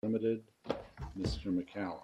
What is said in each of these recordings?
Limited. Mr. McCallum.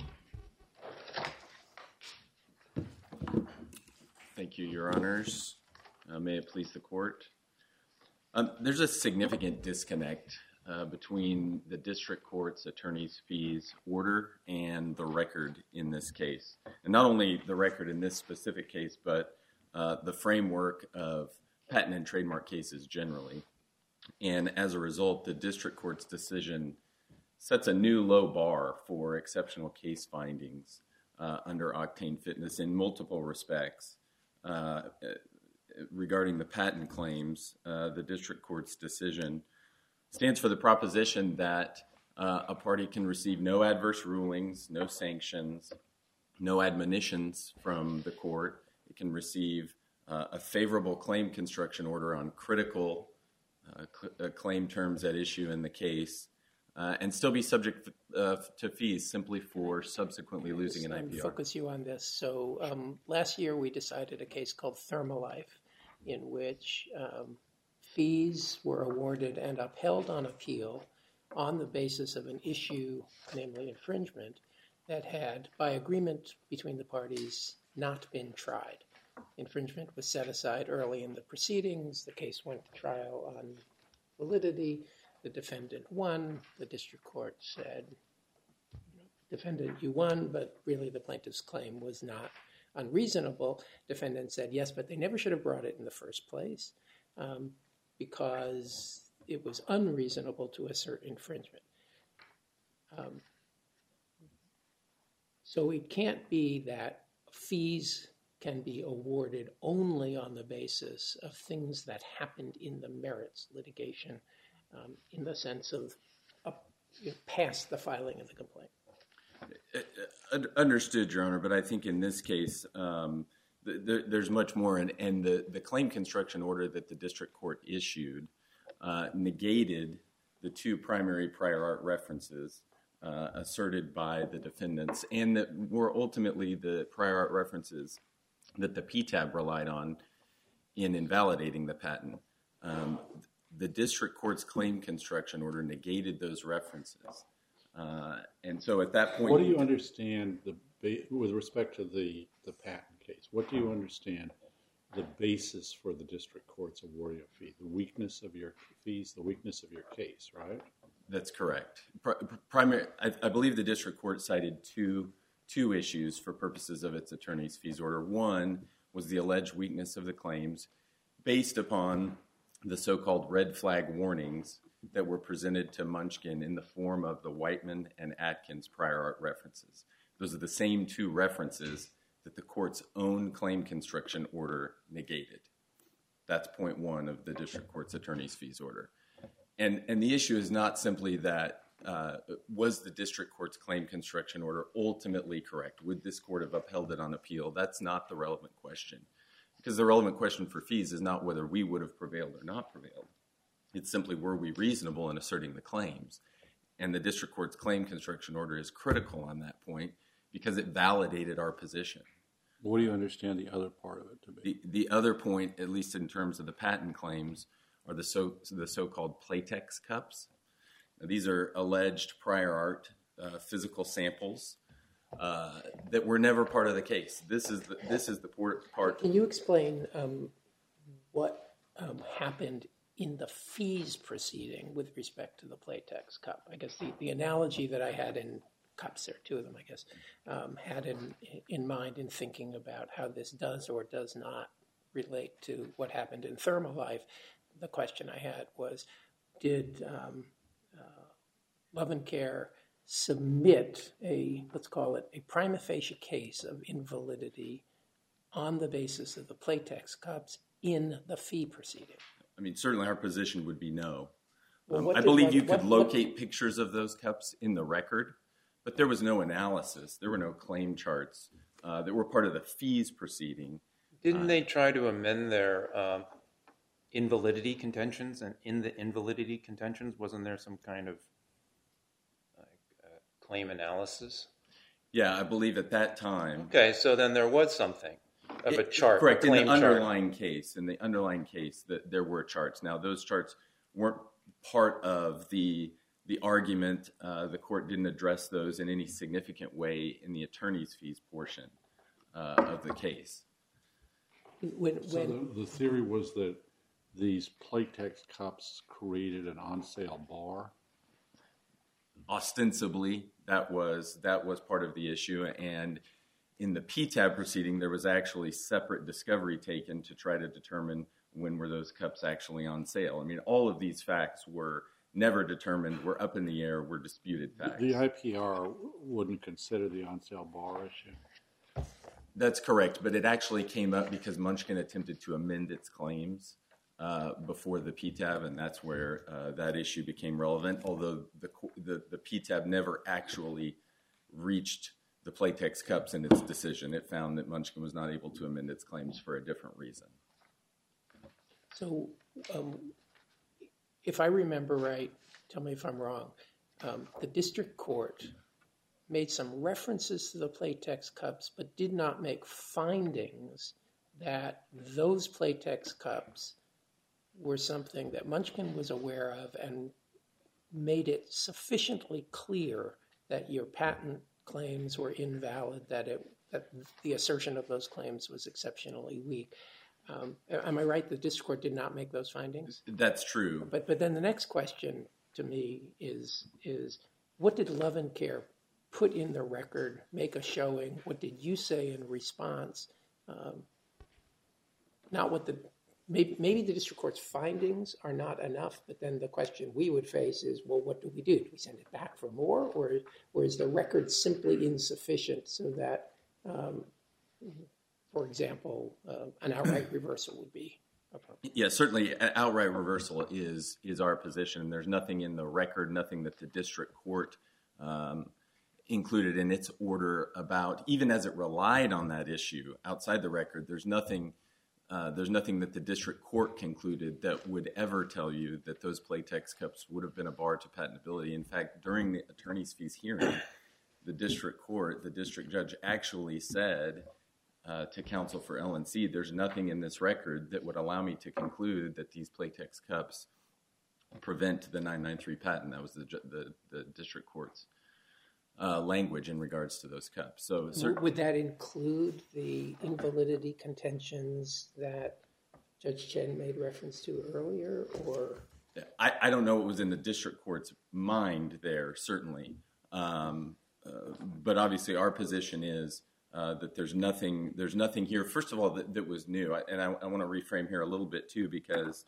Thank you, Your Honors. May it please the Court. There's a significant disconnect between the District Court's attorney's fees order and the record in this case. And not only the record in this specific case, but the framework of patent and trademark cases generally. And as a result, the District Court's decision sets a new low bar for exceptional case findings under Octane Fitness in multiple respects. Regarding the patent claims, the District Court's decision stands for the proposition that a party can receive no adverse rulings, no sanctions, no admonitions from the court. It can receive a favorable claim construction order on critical claim terms at issue in the case, and still be subject to fees simply for subsequently losing an IPR. Focus you on this. So last year we decided a case called Thermalife, in which fees were awarded and upheld on appeal on the basis of an issue, namely infringement, that had, by agreement between the parties, not been tried. Infringement was set aside early in the proceedings. The case went to trial on validity. The defendant won. The District Court said, defendant, you won, but really the plaintiff's claim was not unreasonable. Defendant said, yes, but they never should have brought it in the first place because it was unreasonable to assert infringement. So it can't be that fees can be awarded only on the basis of things that happened in the merits litigation in the sense of past the filing of the complaint. Understood, Your Honor, but I think in this case there's much more, and the claim construction order that the District Court issued negated the two primary prior art references asserted by the defendants, and that were ultimately the prior art references that the PTAB relied on in invalidating the patent. The District Court's claim construction order negated those references. And so at that point... What do you understand, with respect to the patent case, what do you understand the basis for the District Court's awarding of fee? The weakness of your fees, the weakness of your case, right? That's correct. I believe the District Court cited two issues for purposes of its attorney's fees order. One was the alleged weakness of the claims based upon the so-called red flag warnings that were presented to Munchkin in the form of the Whiteman and Atkins prior art references. Those are the same two references that the court's own claim construction order negated. That's point one of the District Court's attorney's fees order. And the issue is not simply that was the District Court's claim construction order ultimately correct? Would this court have upheld it on appeal? That's not the relevant question. Because the relevant question for fees is not whether we would have prevailed or not prevailed. It's simply, were we reasonable in asserting the claims? And the District Court's claim construction order is critical on that point because it validated our position. What do you understand the other part of it to be? The other point, at least in terms of the patent claims, are the so-called Playtex cups. Now, these are alleged prior art physical samples that were never part of the case. This is the part. Can you explain what happened in the fees proceeding with respect to the Playtex cup? I guess the analogy that I had in cups, there are two of them, I guess, had in mind in thinking about how this does or does not relate to what happened in Thermalife. The question I had was, did Love and Care submit let's call it a prima facie case of invalidity on the basis of the Playtex cups in the fee proceeding? I mean, certainly our position would be no. I believe you could locate pictures of those cups in the record, but there was no analysis. There were no claim charts that were part of the fees proceeding. Didn't they try to amend their invalidity contentions? And in the invalidity contentions, wasn't there some kind of claim analysis? Yeah, I believe at that time. Okay, so then there was something of a chart. Correct. A claim in the underlying chart. case, that there were charts. Now, those charts weren't part of the the argument, the court didn't address those in any significant way in the attorney's fees portion of the case. So the theory was that these Playtex cups created an on-sale bar? Ostensibly, that was part of the issue, and in the PTAB proceeding, there was actually separate discovery taken to try to determine when were those cups actually on sale. I mean, all of these facts were never determined, were up in the air, were disputed facts. The IPR wouldn't consider the on-sale bar issue? That's correct, but it actually came up because Munchkin attempted to amend its claims before the PTAB, and that's where that issue became relevant, although the PTAB never actually reached the Playtex cups in its decision. It found that Munchkin was not able to amend its claims for a different reason. So if I remember right, tell me if I'm wrong, the district court made some references to the Playtex cups, but did not make findings that those Playtex cups were something that Munchkin was aware of and made it sufficiently clear that your patent claims were invalid, that the assertion of those claims was exceptionally weak. Am I right? The district court did not make those findings? That's true. But then the next question to me is what did Love and Care put in the record, make a showing? What did you say in response? Not what maybe the district court's findings are not enough, but then the question we would face is, well, what do we do? Do we send it back for more, or is the record simply insufficient so that, for example, an outright reversal would be appropriate? Yeah, certainly an outright reversal is our position. There's nothing in the record, nothing that the district court included in its order about, even as it relied on that issue outside the record, there's nothing that the district court concluded that would ever tell you that those Playtex cups would have been a bar to patentability. In fact, during the attorney's fees hearing, the district judge actually said to counsel for LNC, there's nothing in this record that would allow me to conclude that these Playtex cups prevent the 993 patent. That was the district court's language in regards to those cups. So would that include the invalidity contentions that Judge Chen made reference to earlier, or? I don't know what was in the district court's mind there, certainly. But obviously our position is that there's nothing here, first of all, that was new. And I want to reframe here a little bit too, because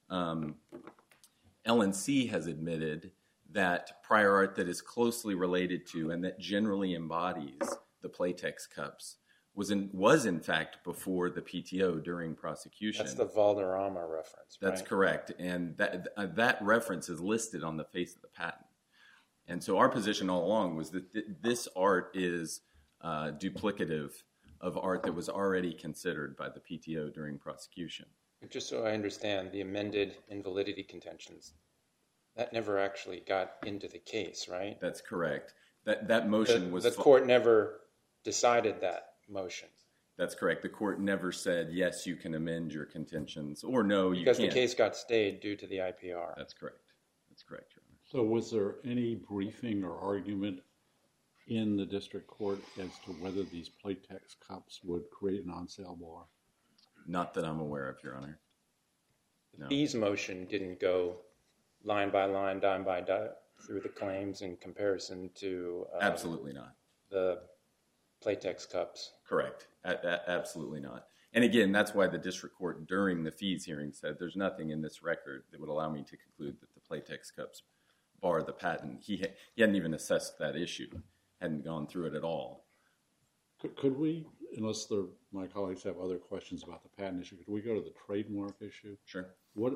LNC has admitted that prior art that is closely related to and that generally embodies the Playtex cups was in fact before the PTO during prosecution. That's the Valderrama reference, right? That's correct. And that reference is listed on the face of the patent. And so our position all along was that this art is duplicative of art that was already considered by the PTO during prosecution. Just so I understand, the amended invalidity contentions, that never actually got into the case, right? That's correct. That motion was... The court never decided that motion. That's correct. The court never said, yes, you can amend your contentions, or no, you can't. Because the case got stayed due to the IPR. That's correct. That's correct, Your Honor. So was there any briefing or argument in the district court as to whether these Playtex cups would create an on-sale bar? Not that I'm aware of, Your Honor. The fees motion didn't go line by line, dime by dime, through the claims in comparison to... Absolutely not. The Playtex cups. Correct. Absolutely not. And again, that's why the district court during the fees hearing said there's nothing in this record that would allow me to conclude that the Playtex cups bar the patent. He hadn't even assessed that issue, hadn't gone through it at all. Could we, unless my colleagues have other questions about the patent issue, could we go to the trademark issue? Sure.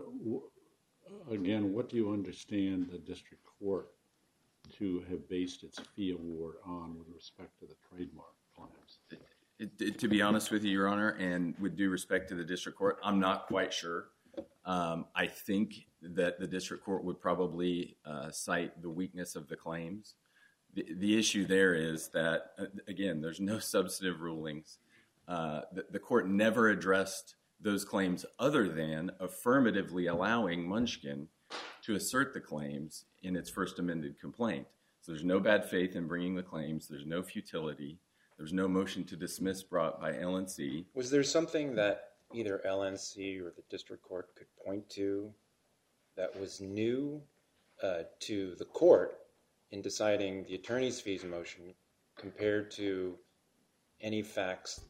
Again, what do you understand the district court to have based its fee award on with respect to the trademark claims? To be honest with you, Your Honor, and with due respect to the district court, I'm not quite sure. I think that the district court would probably cite the weakness of the claims. The issue there is that, again, there's no substantive rulings. The court never addressed those claims other than affirmatively allowing Munchkin to assert the claims in its first amended complaint. So there's no bad faith in bringing the claims. There's no futility. There's no motion to dismiss brought by LNC. Was there something that either LNC or the district court could point to that was new to the court in deciding the attorney's fees motion compared to any facts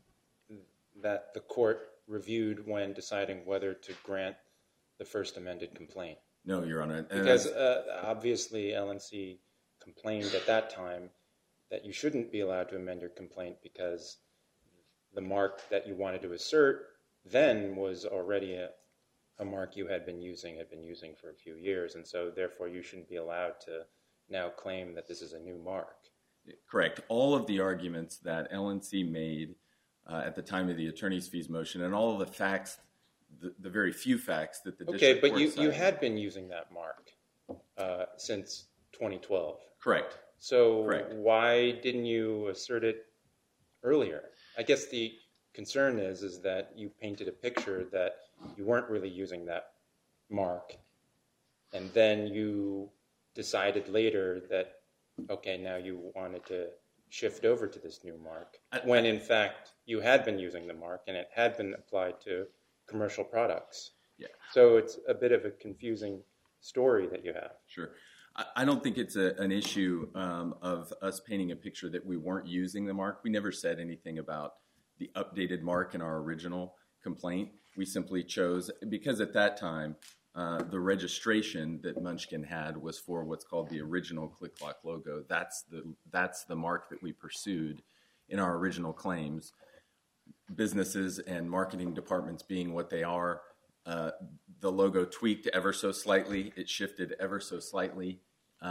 that the court reviewed when deciding whether to grant the first amended complaint? No, Your Honor. Because obviously LNC complained at that time that you shouldn't be allowed to amend your complaint because the mark that you wanted to assert then was already a mark you had been using for a few years, and so therefore you shouldn't be allowed to now claim that this is a new mark. Correct. All of the arguments that LNC made at the time of the attorney's fees motion and all of the facts, the very few facts that the district court cited. You had been using that mark since 2012. Correct. So Correct. Why didn't you assert it earlier? I guess the concern is that you painted a picture that you weren't really using that mark, and then you decided later that, okay, now you wanted to shift over to this new mark, when in fact you had been using the mark and it had been applied to commercial products. Yeah. So it's a bit of a confusing story that you have. Sure. I don't think it's an issue of us painting a picture that we weren't using the mark. We never said anything about the updated mark in our original complaint. We simply chose, because at that time, the registration that Munchkin had was for what's called the original Click-Clock logo. That's the mark that we pursued in our original claims. Businesses and marketing departments being what they are, the logo tweaked ever so slightly. It shifted ever so slightly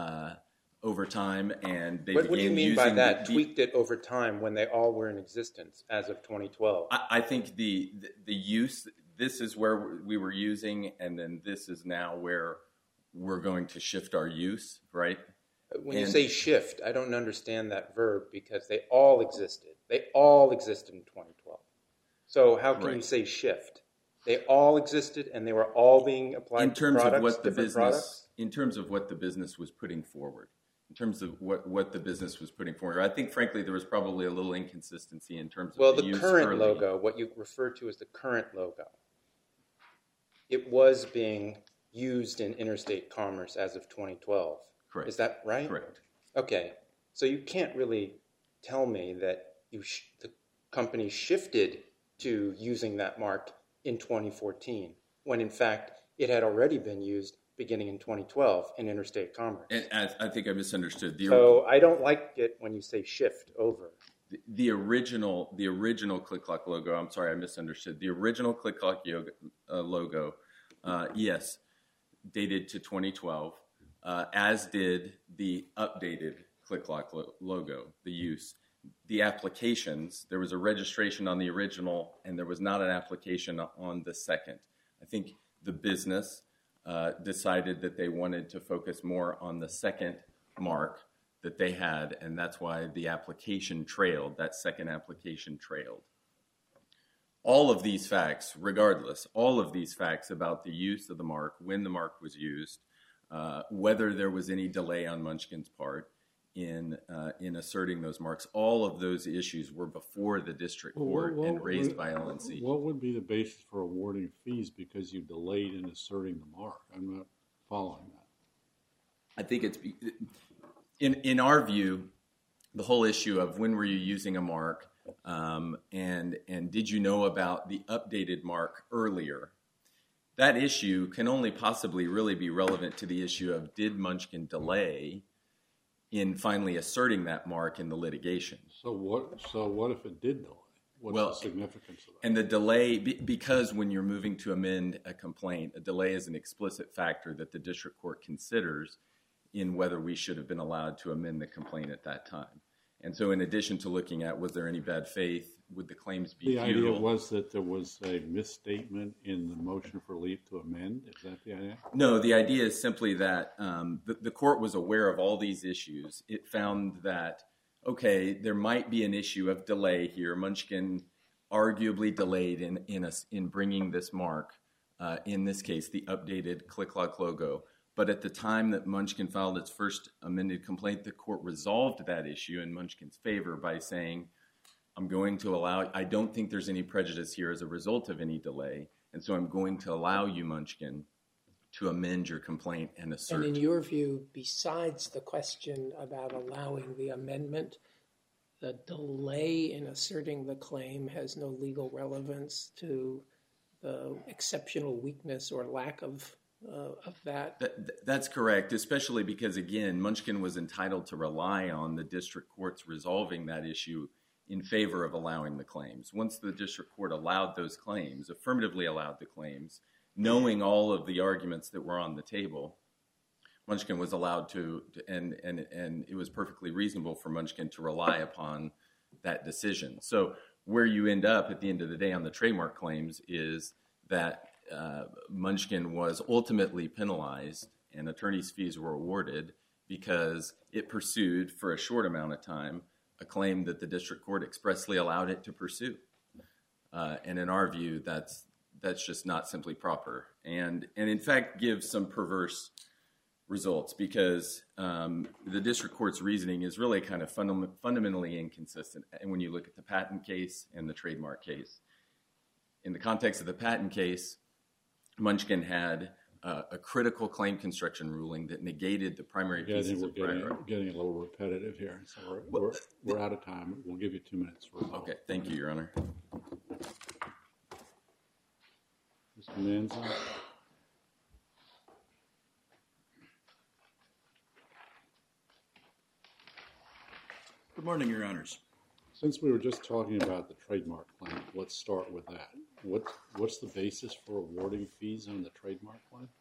over time, and they began using... What do you mean by that? Tweaked it over time when they all were in existence as of 2012? I think the use, this is where we were using, and then this is now where we're going to shift our use, right? When you say shift, I don't understand that verb because they all existed. They all existed in 2012. So how can you say shift? They all existed and they were all being applied to products, different products? In terms of what the business was putting forward. In terms of what the business was putting forward. I think, frankly, there was probably a little inconsistency in terms of the use current early. logo, what you refer to as the current logo, it was being used in interstate commerce as of 2012. Correct. Is that right? Correct. Okay. So you can't really tell me that the company shifted to using that mark in 2014, when in fact it had already been used beginning in 2012 in interstate commerce. And I think I misunderstood. So I don't like it when you say shift over. The original Click-Clock logo, I'm sorry, I misunderstood. The original Click-Clock logo, yes, dated to 2012, as did the updated Click-Clock logo, the use. The applications, there was a registration on the original and there was not an application on the second. I think the business decided that they wanted to focus more on the second mark that they had, and that's why the application trailed, that second application trailed. All of these facts, regardless, all of these facts about the use of the mark, when the mark was used, whether there was any delay on Munchkin's part, in asserting those marks. All of those issues were before the district court and raised by LNC. What would be the basis for awarding fees because you delayed in asserting the mark? I'm not following that. I think it's, in our view, the whole issue of when were you using a mark and did you know about the updated mark earlier, that issue can only possibly really be relevant to the issue of did Munchkin delay in finally asserting that mark in the litigation. So what if it did delay? What's the significance of that? And the delay, because when you're moving to amend a complaint, a delay is an explicit factor that the district court considers in whether we should have been allowed to amend the complaint at that time. And so in addition to looking at was there any bad faith, would the claims be futile? The idea was that there was a misstatement in the motion for leave to amend? Is that the idea? No, the idea is simply that the court was aware of all these issues. It found that, okay, there might be an issue of delay here. Munchkin arguably delayed in bringing this mark, in this case, the updated Click-Clock logo. But at the time that Munchkin filed its first amended complaint, the court resolved that issue in Munchkin's favor by saying, I'm going to allow, I don't think there's any prejudice here as a result of any delay, and so I'm going to allow you, Munchkin, to amend your complaint and assert. And in your view, besides the question about allowing the amendment, the delay in asserting the claim has no legal relevance to the exceptional weakness or lack of that? That's correct, especially because, again, Munchkin was entitled to rely on the district courts resolving that issue in favor of allowing the claims. Once the district court allowed those claims, affirmatively allowed the claims, knowing all of the arguments that were on the table, Munchkin was allowed to, and it was perfectly reasonable for Munchkin to rely upon that decision. So where you end up at the end of the day on the trademark claims is that Munchkin was ultimately penalized and attorney's fees were awarded because it pursued for a short amount of time a claim that the district court expressly allowed it to pursue. And in our view, that's just not simply proper. And in fact gives some perverse results because the district court's reasoning is really kind of fundamentally inconsistent. And when you look at the patent case and the trademark case, in the context of the patent case, Munchkin had a critical claim construction ruling that negated the primary pieces of prior. We're getting a little repetitive here, so we're out of time. We'll give you 2 minutes for a Okay, thank you, Your Honor. Mr. Manzo. Good morning, Your Honors. Since we were just talking about the trademark claim, let's start with that. What's the basis for awarding fees on the trademark claim?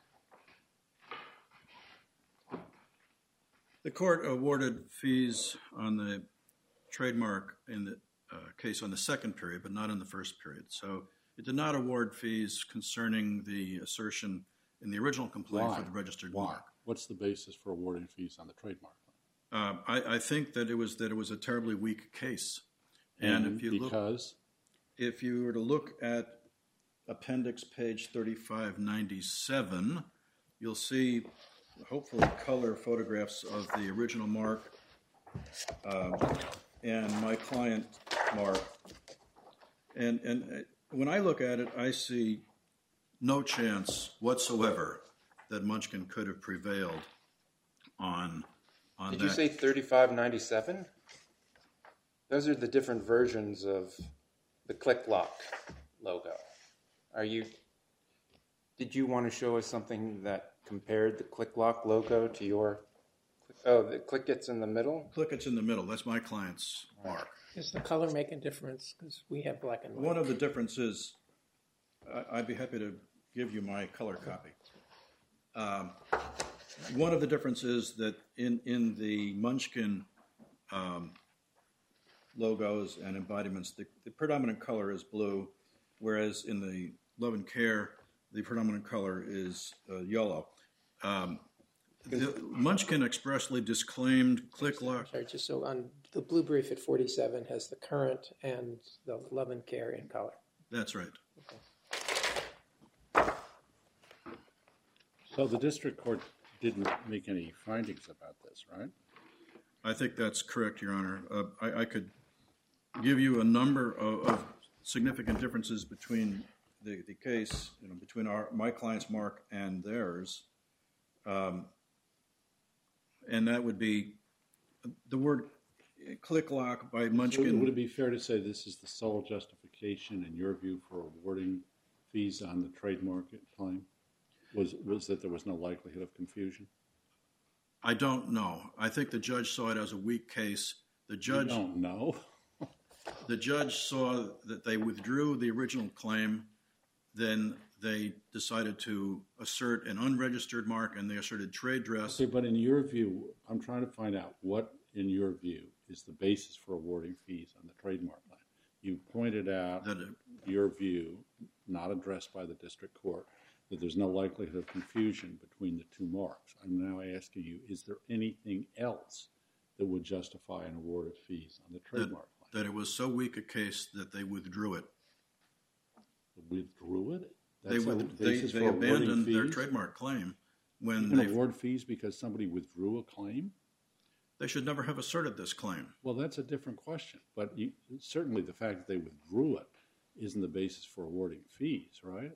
The court awarded fees on the trademark in the case on the second period, but not in the first period. So it did not award fees concerning the assertion in the original complaint for the registered mark. What's the basis for awarding fees on the trademark claim? I think that it was a terribly weak case. And if you if you were to look at appendix page 3597, you'll see hopefully color photographs of the original mark and my client mark. And when I look at it, I see no chance whatsoever that Munchkin could have prevailed on that. Did you say 3597? Those are the different versions of the ClickLock logo. Did you want to show us something that compared the ClickLock logo to your? Oh, the click gets in the middle? Click gets in the middle. That's my client's mark. Does the color make a difference? Because we have black and white. One of the differences, I'd be happy to give you my color copy. One of the differences that in the Munchkin logos and embodiments, the predominant color is blue, whereas in the Love and Care, the predominant color is yellow. Munchkin expressly disclaimed ClickLock. Sorry, just so on the blue brief at 47 has the current and the Love and Care in color. That's right. Okay. So the district court didn't make any findings about this, right? I think that's correct, Your Honor. I could give you a number of significant differences between the case, between my client's mark and theirs. And that would be the word ClickLock by Munchkin. So would it be fair to say this is the sole justification, in your view, for awarding fees on the trademark claim? Was that there was no likelihood of confusion? I don't know. I think the judge saw it as a weak case. You don't know? The judge saw that they withdrew the original claim. Then they decided to assert an unregistered mark, and they asserted trade dress. Okay, but in your view, I'm trying to find out what, in your view, is the basis for awarding fees on the trademark claim. You pointed out your view, not addressed by the district court, that there's no likelihood of confusion between the two marks. I'm now asking you, is there anything else that would justify an award of fees on the trademark claim? That it was so weak a case that they withdrew it. Withdrew it? They abandoned their trademark claim when they award fees because somebody withdrew a claim? They should never have asserted this claim. Well, that's a different question. But certainly the fact that they withdrew it isn't the basis for awarding fees, right?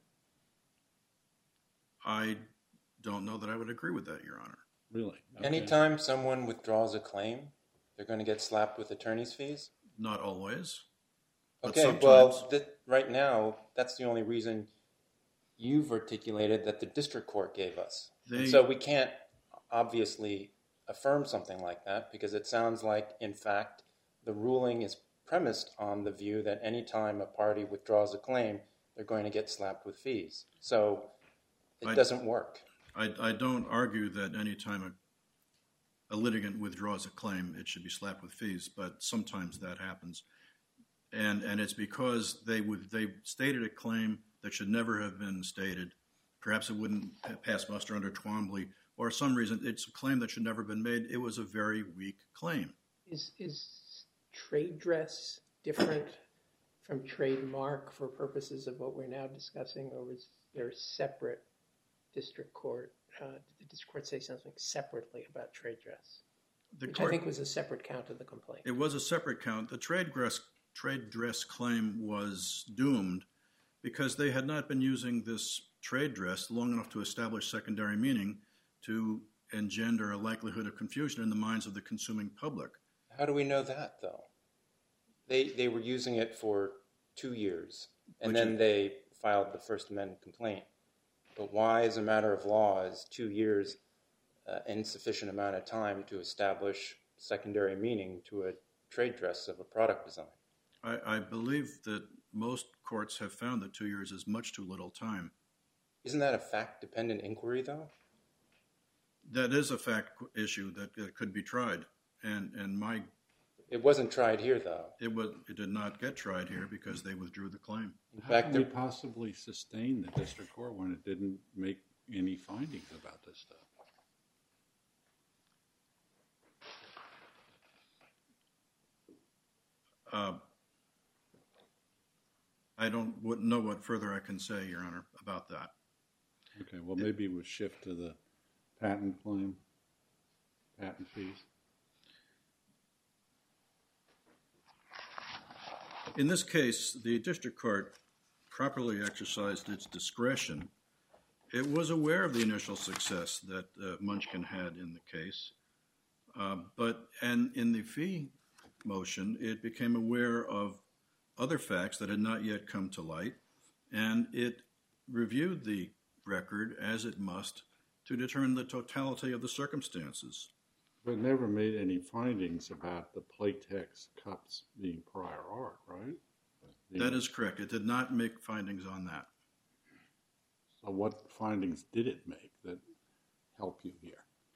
I don't know that I would agree with that, Your Honor. Really? Okay. Anytime someone withdraws a claim, they're going to get slapped with attorney's fees? Not always. Okay, well, right now, that's the only reason you've articulated that the district court gave us. So we can't obviously affirm something like that because it sounds like, in fact, the ruling is premised on the view that any time a party withdraws a claim, they're going to get slapped with fees. So it doesn't work. I don't argue that any time a litigant withdraws a claim, it should be slapped with fees, but sometimes that happens. And it's because they stated a claim that should never have been stated. Perhaps it wouldn't pass muster under Twombly, or some reason it's a claim that should never have been made. It was a very weak claim. Is trade dress different from trademark for purposes of what we're now discussing, or was there a separate district court? Did the district court say something separately about trade dress? Which I think was a separate count of the complaint. It was a separate count. The trade dress claim was doomed because they had not been using this trade dress long enough to establish secondary meaning to engender a likelihood of confusion in the minds of the consuming public. How do we know that, though? They were using it for 2 years, and then they filed the First Amendment complaint. But why, as a matter of law, is 2 years insufficient amount of time to establish secondary meaning to a trade dress of a product design? I believe that most courts have found that 2 years is much too little time. Isn't that a fact-dependent inquiry, though? That is a fact issue that could be tried, and my... It wasn't tried here, though. It did not get tried here because they withdrew the claim. In fact, how can we possibly sustain the district court when it didn't make any findings about this stuff? I wouldn't know what further I can say, Your Honor, about that. Okay, well, maybe we'll shift to the patent claim, patent fees. In this case, the district court properly exercised its discretion. It was aware of the initial success that Munchkin had in the case, and in the fee motion, it became aware of other facts that had not yet come to light, and it reviewed the record as it must to determine the totality of the circumstances. But never made any findings about the Playtex cups being prior art, right? That is correct. It did not make findings on that. So what findings did it make that help you here?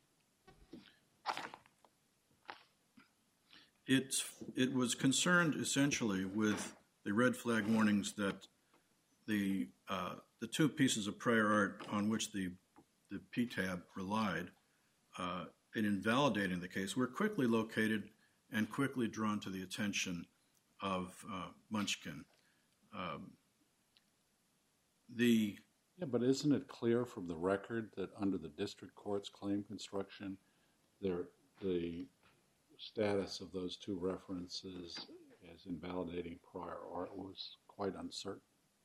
It was concerned essentially with the red flag warnings that the two pieces of prior art on which the PTAB relied in invalidating the case were quickly located and quickly drawn to the attention of Munchkin. But isn't it clear from the record that under the district court's claim construction, the status of those two references as invalidating prior art was quite uncertain?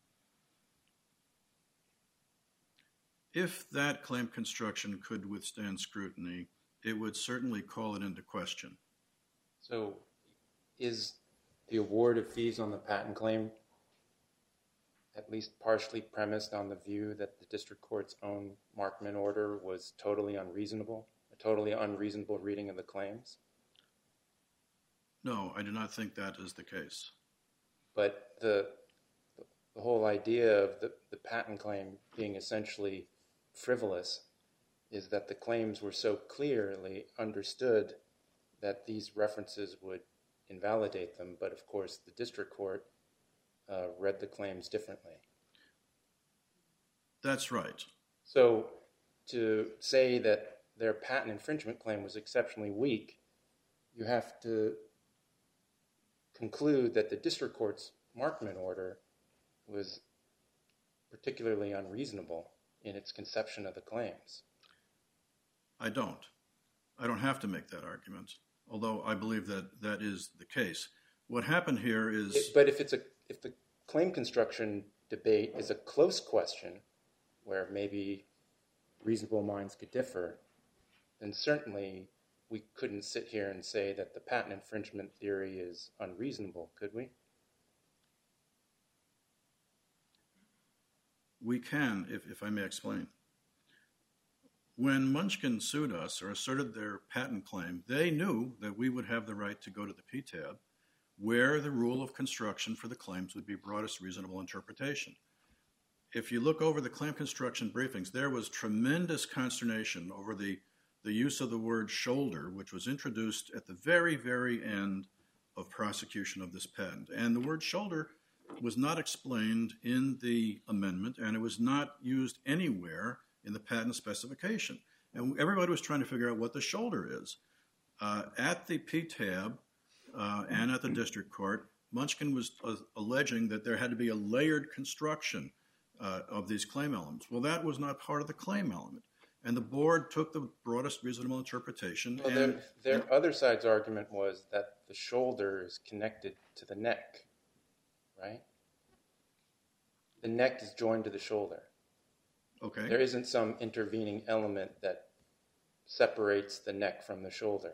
If that claim construction could withstand scrutiny, it would certainly call it into question. So is the award of fees on the patent claim at least partially premised on the view that the district court's own Markman order was totally unreasonable, a totally unreasonable reading of the claims? No, I do not think that is the case. But the whole idea of the patent claim being essentially frivolous is that the claims were so clearly understood that these references would invalidate them. But of course, the district court read the claims differently. That's right. So to say that their patent infringement claim was exceptionally weak, you have to conclude that the district court's Markman order was particularly unreasonable in its conception of the claims. I don't. I don't have to make that argument, although I believe that that is the case. What happened here is... But if the claim construction debate is a close question where maybe reasonable minds could differ, then certainly we couldn't sit here and say that the patent infringement theory is unreasonable, could we? We can, if I may explain. When Munchkin sued us or asserted their patent claim, they knew that we would have the right to go to the PTAB, where the rule of construction for the claims would be broadest reasonable interpretation. If you look over the claim construction briefings, there was tremendous consternation over the use of the word shoulder, which was introduced at the very, very end of prosecution of this patent. And the word shoulder was not explained in the amendment, and it was not used anywhere in the patent specification. And everybody was trying to figure out what the shoulder is. At the PTAB and at the district court, Munchkin was alleging that there had to be a layered construction of these claim elements. Well, that was not part of the claim element. And the board took the broadest reasonable interpretation. Well, their other side's argument was that the shoulder is connected to the neck, right? The neck is joined to the shoulder. Okay. There isn't some intervening element that separates the neck from the shoulder.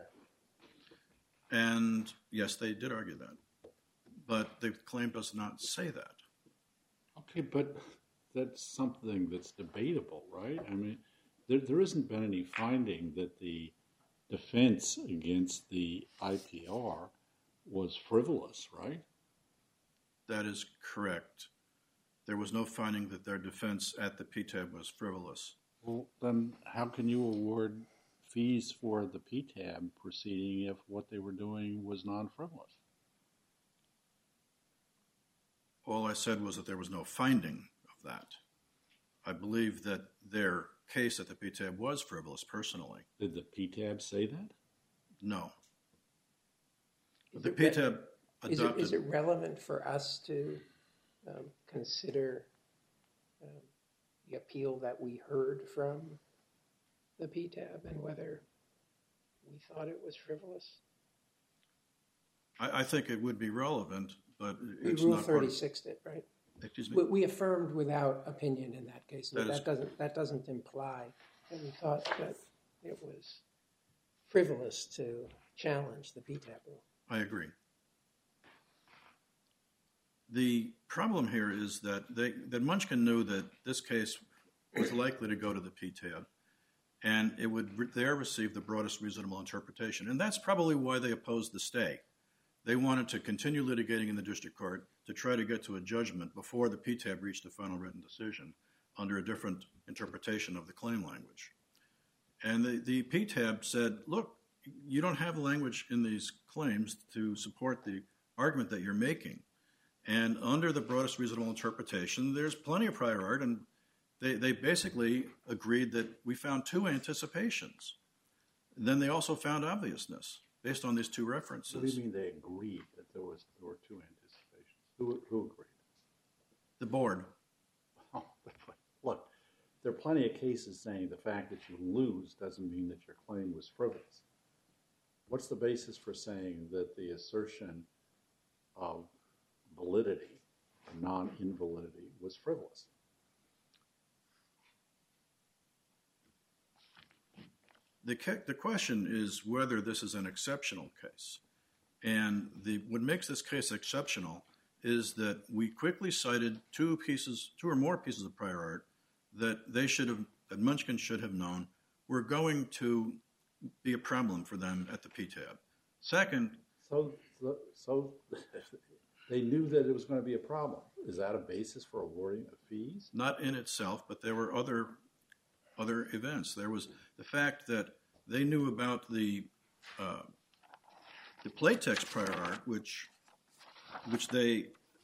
And yes, they did argue that. But the claim does not say that. Okay, but that's something that's debatable, right? I mean, there hasn't been any finding that the defense against the IPR was frivolous, right? That is correct. There was no finding that their defense at the PTAB was frivolous. Well, then how can you award fees for the PTAB proceeding if what they were doing was non-frivolous? All I said was that there was no finding of that. I believe that their case at the PTAB was frivolous, personally. Did the PTAB say that? No. The PTAB adopted... Is it relevant for us to consider the appeal that we heard from the PTAB and whether we thought it was frivolous? I think it would be relevant, but it's Rule not... 36 did, right? Excuse me? We affirmed without opinion in that case. That doesn't imply that we thought that it was frivolous to challenge the PTAB rule. I agree. The problem here is that Munchkin knew that this case was likely to go to the PTAB, and it would there receive the broadest reasonable interpretation. And that's probably why they opposed the stay. They wanted to continue litigating in the district court to try to get to a judgment before the PTAB reached a final written decision under a different interpretation of the claim language. And the PTAB said, look, you don't have language in these claims to support the argument that you're making. And under the broadest reasonable interpretation, there's plenty of prior art, and they basically agreed that we found two anticipations. And then they also found obviousness based on these two references. What do you mean they agreed that there were two anticipations? Who agreed? The board. Oh, look, there are plenty of cases saying the fact that you lose doesn't mean that your claim was frivolous. What's the basis for saying that the assertion of validity, non-invalidity, was frivolous? The question is whether this is an exceptional case. And what makes this case exceptional is that we quickly cited two or more pieces of prior art that that Munchkin should have known were going to be a problem for them at the PTAB. Second... So they knew that it was going to be a problem. Is that a basis for awarding the fees? Not in itself, but there were other events. There was the fact that they knew about the Playtex prior art, which they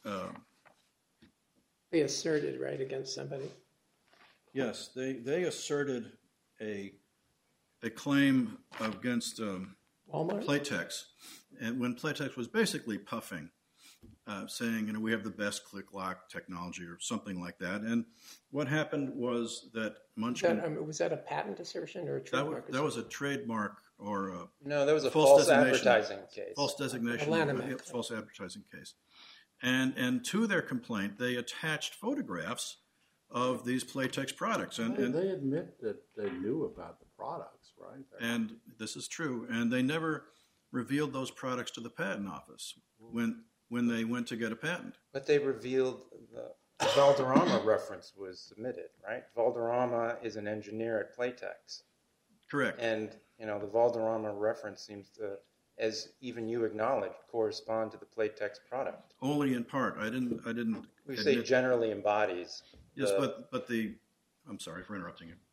asserted, right, against somebody. Yes, they asserted a claim against Walmart? Playtex, and when Playtex was basically puffing saying, we have the best click lock technology or something like that. And what happened was that Munchkin... Was that a patent assertion or a trademark assertion? That was a trademark or a... No, that was a false advertising case. False designation. False advertising case. And to their complaint, they attached photographs of these Playtex products. And they admit that they knew about the products, right? And this is true. And they never revealed those products to the patent office when they went to get a patent. But they revealed the Valderrama reference was submitted, right? Valderrama is an engineer at Playtex. Correct. And, the Valderrama reference seems to, as even you acknowledge, correspond to the Playtex product. Only in part. I didn't. We say generally embodies. Yes, but I'm sorry for interrupting you.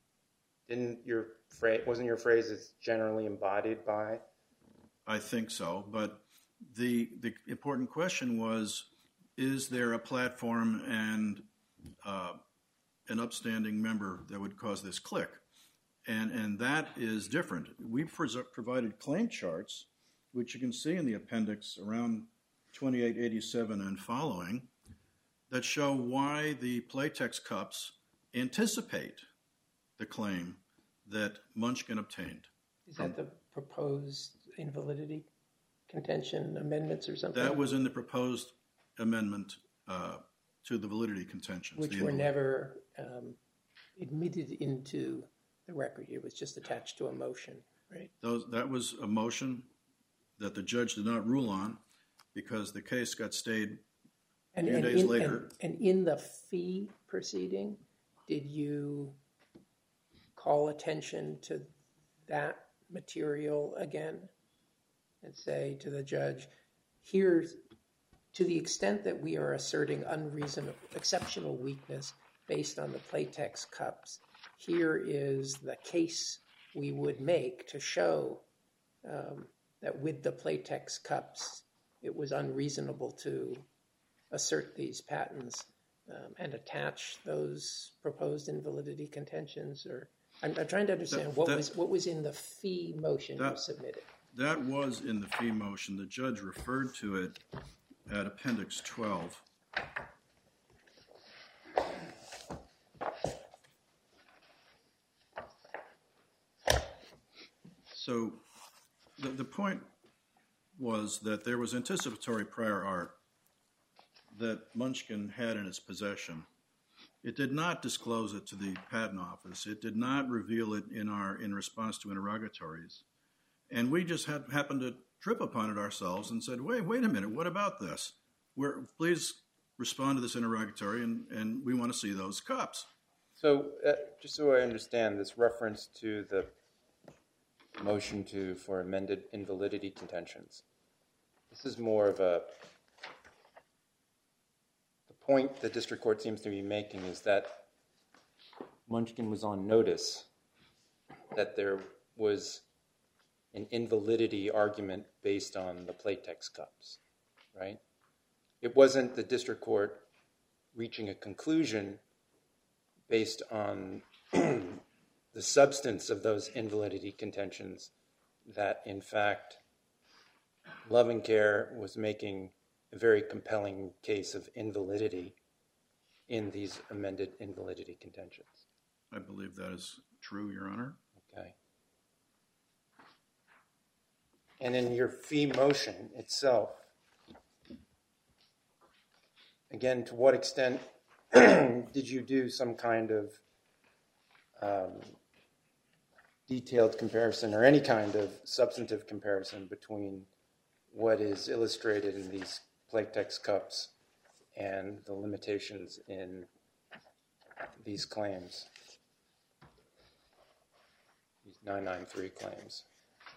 Wasn't your phrase it's generally embodied by? I think so, but the important question was, is there a platform and an upstanding member that would cause this click? And that is different. We provided claim charts, which you can see in the appendix around 2887 and following, that show why the Playtex cups anticipate the claim that Munchkin obtained. Is that the proposed invalidity contention amendments or something? That was in the proposed amendment to the validity contentions. Which were never admitted into the record. It was just attached to a motion, right? That was a motion that the judge did not rule on because the case got stayed a few days later. And in the fee proceeding, did you call attention to that material again and say to the judge, here's, to the extent that we are asserting unreasonable, exceptional weakness based on the Playtex cups, here is the case we would make to show that with the Playtex cups, it was unreasonable to assert these patents and attach those proposed invalidity contentions? Or I'm trying to understand what was in the fee motion you submitted. That was in the fee motion. The judge referred to it at Appendix 12. So the point was that there was anticipatory prior art that Munchkin had in its possession. It did not disclose it to the patent office. It did not reveal it in response to interrogatories. And we just happened to trip upon it ourselves and said, wait a minute, what about this? Please respond to this interrogatory, and we want to see those cups. So just so I understand, this reference to the motion for amended invalidity contentions, this is more of the point the district court seems to be making is that Munchkin was on notice that there was an invalidity argument based on the Playtex cups, right? It wasn't the district court reaching a conclusion based on the substance of those invalidity contentions that, in fact, Love & Care was making a very compelling case of invalidity in these amended invalidity contentions. I believe that is true, Your Honor. Okay. And in your fee motion itself, again, to what extent did you do some kind of detailed comparison or any kind of substantive comparison between what is illustrated in these Playtex cups and the limitations in these claims, these 993 claims?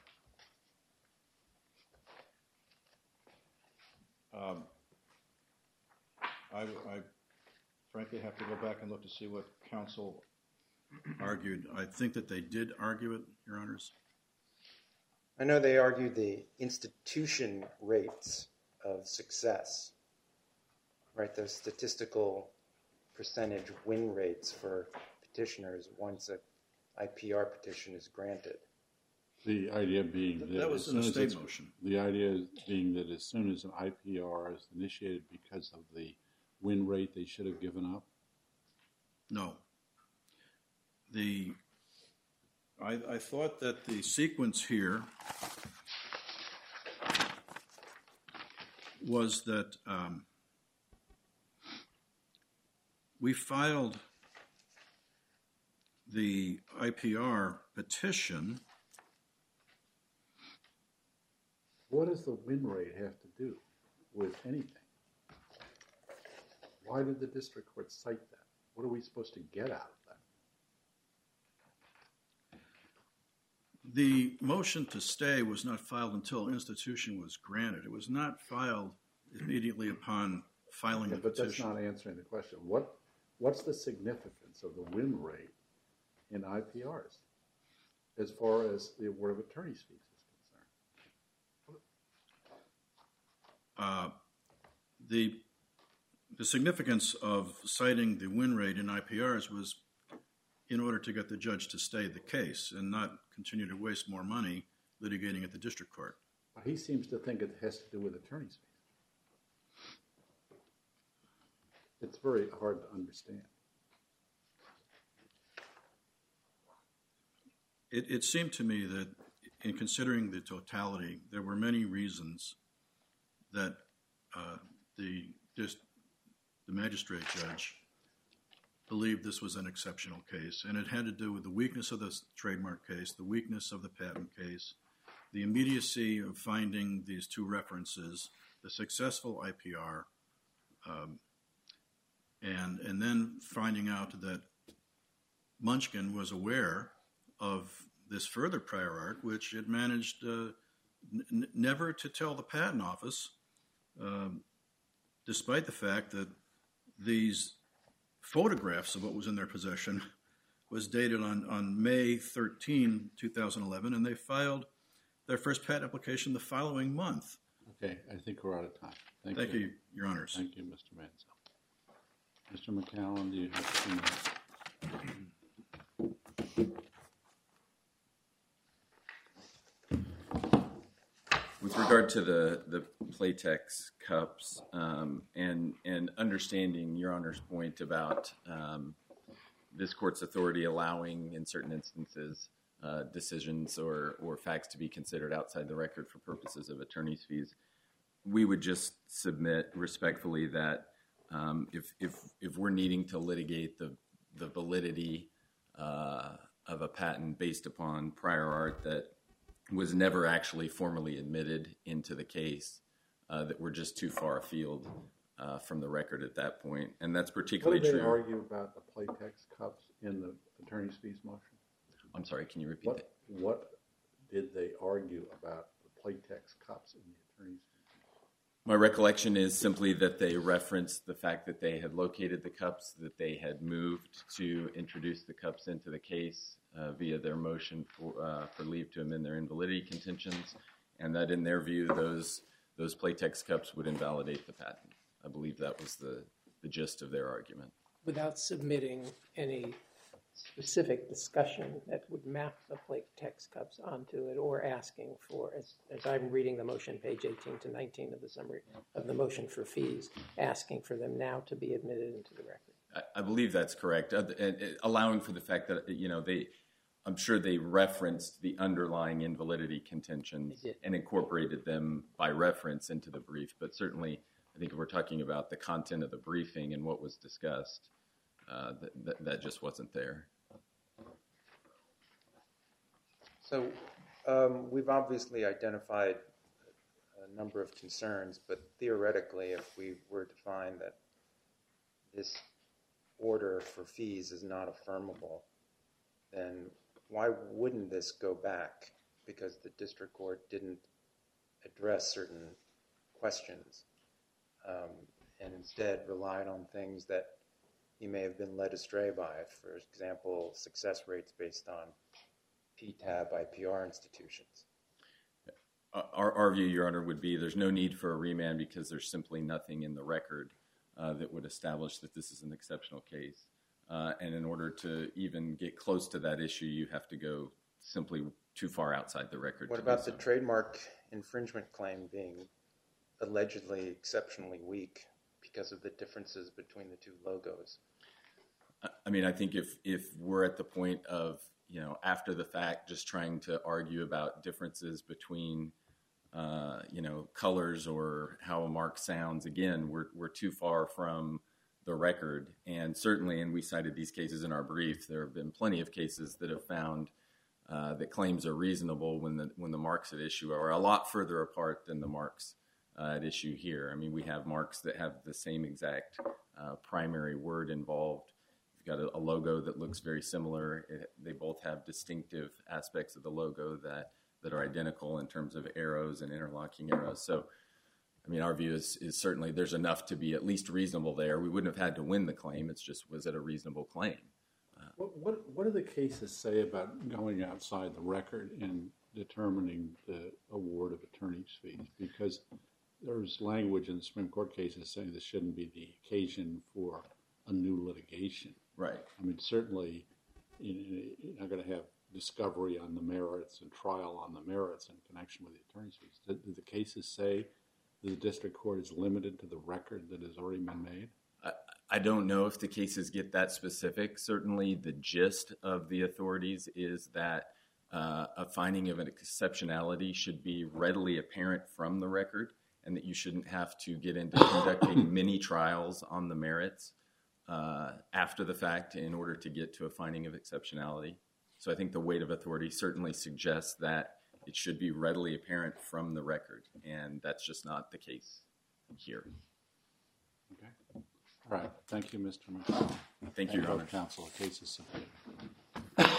I frankly have to go back and look to see what counsel argued. I think that they did argue it, Your Honors. I know they argued the institution rates of success, right? The statistical percentage win rates for petitioners once an IPR petition is granted. The idea being that was in a state motion. The idea being that as soon as an IPR is initiated because of the win rate, they should have given up? No. I thought that the sequence here was that we filed the IPR petition. What does the win rate have to do with anything? Why did the district court cite that? What are we supposed to get out of that? The motion to stay was not filed until institution was granted. It was not filed immediately upon filing the petition. But that's not answering the question. What's the significance of the win rate in IPRs as far as the award of attorney's fees is concerned? The significance of citing the win rate in IPRs was in order to get the judge to stay the case and not continue to waste more money litigating at the district court. He seems to think it has to do with attorney's fees. It's very hard to understand. It seemed to me that in considering the totality, there were many reasons that the magistrate judge believed this was an exceptional case, and it had to do with the weakness of the trademark case, the weakness of the patent case, the immediacy of finding these two references, the successful IPR, and then finding out that Munchkin was aware of this further prior art, which it managed never to tell the patent office, despite the fact that these photographs of what was in their possession was dated on May 13, 2011, and they filed their first patent application the following month. Okay, I think we're out of time. Thank you, Your Honors. Thank you, Mr. Mansell. Mr. McCallum, do you have 2 minutes? With regard to the Playtex cups and understanding Your Honor's point about this court's authority allowing, in certain instances, decisions or facts to be considered outside the record for purposes of attorney's fees, we would just submit respectfully that if we're needing to litigate the validity of a patent based upon prior art that was never actually formally admitted into the case, that we're just too far afield from the record at that point. And that's particularly true. What did they argue about the Playtex cups in the attorney's fees motion? I'm sorry, can you repeat that? What did they argue about the Playtex cups in the attorney's fees? My recollection is simply that they referenced the fact that they had located the cups, that they had moved to introduce the cups into the case via their motion for leave to amend their invalidity contentions, and that in their view, those Playtex cups would invalidate the patent. I believe that was the gist of their argument. Without submitting any specific discussion that would map the Playtex cups onto it, or asking for, as I'm reading the motion, page 18 to 19 of the summary of the motion for fees, asking for them now to be admitted into the record. I believe that's correct, allowing for the fact that I'm sure they referenced the underlying invalidity contentions and incorporated them by reference into the brief. But certainly, I think if we're talking about the content of the briefing and what was discussed, that just wasn't there. So we've obviously identified a number of concerns, but theoretically, if we were to find that this order for fees is not affirmable, then why wouldn't this go back? Because the district court didn't address certain questions and instead relied on things that he may have been led astray by. For example, success rates based on PTAB, IPR institutions. Our view, Your Honor, would be there's no need for a remand because there's simply nothing in the record that would establish that this is an exceptional case. And in order to even get close to that issue, you have to go simply too far outside the record. What about the trademark infringement claim being allegedly exceptionally weak because of the differences between the two logos? I mean, I think if we're at the point of, after the fact, just trying to argue about differences between, colors or how a mark sounds, again, we're too far from the record. And certainly, and we cited these cases in our brief, there have been plenty of cases that have found that claims are reasonable when the marks at issue are a lot further apart than the marks at issue here. I mean, we have marks that have the same exact primary word involved. You've got a logo that looks very similar. They both have distinctive aspects of the logo that are identical in terms of arrows and interlocking arrows. So, I mean, our view is certainly there's enough to be at least reasonable there. We wouldn't have had to win the claim. It's just, was it a reasonable claim? What do the cases say about going outside the record and determining the award of attorney's fees? Because there's language in the Supreme Court cases saying this shouldn't be the occasion for a new litigation. Right. I mean, certainly you're not going to have discovery on the merits and trial on the merits in connection with the attorney's fees. Do the cases say that the district court is limited to the record that has already been made? I don't know if the cases get that specific. Certainly the gist of the authorities is that a finding of an exceptionality should be readily apparent from the record, and that you shouldn't have to get into conducting many trials on the merits after the fact in order to get to a finding of exceptionality. So I think the weight of authority certainly suggests that it should be readily apparent from the record, and that's just not the case here. Okay. All right. Thank you, Mr. McConnell. Thank you, Your Honor. Counsel. The case is submitted.